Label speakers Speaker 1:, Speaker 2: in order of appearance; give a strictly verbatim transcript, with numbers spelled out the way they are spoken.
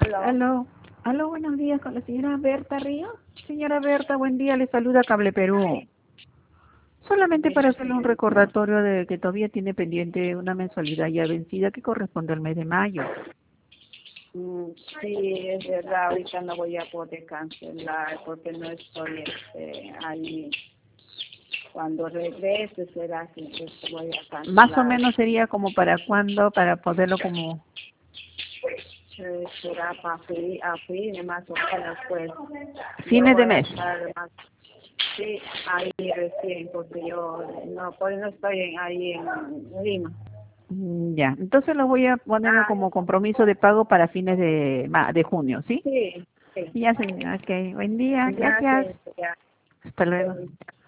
Speaker 1: Aló.
Speaker 2: Aló, aló, buenos días con la señora Berta Ríos. Señora Berta, buen día, le saluda Cable Perú. Solamente para hacerle un recordatorio de que todavía tiene pendiente una mensualidad ya vencida que corresponde al mes de mayo.
Speaker 1: Mm, sí, es verdad, ahorita no voy a poder cancelar porque no estoy este, ahí. Cuando regrese será que entonces voy a cancelar.
Speaker 2: Más o menos sería como para cuándo, para poderlo como...
Speaker 1: Eh, será para fin, a fin, más o menos, pues.
Speaker 2: Fines
Speaker 1: Yo
Speaker 2: de
Speaker 1: voy a
Speaker 2: mes.
Speaker 1: estar más, sí, ahí recién, porque yo no, pues no estoy en, ahí en Lima.
Speaker 2: Mm, Ya, entonces lo voy a poner
Speaker 1: Ah,
Speaker 2: como compromiso de pago para fines de, ma- de junio, ¿sí?
Speaker 1: sí, sí.
Speaker 2: Ya, señora, ok. Buen día,
Speaker 1: Ya
Speaker 2: gracias.
Speaker 1: sé, ya.
Speaker 2: Hasta luego.
Speaker 1: Pues,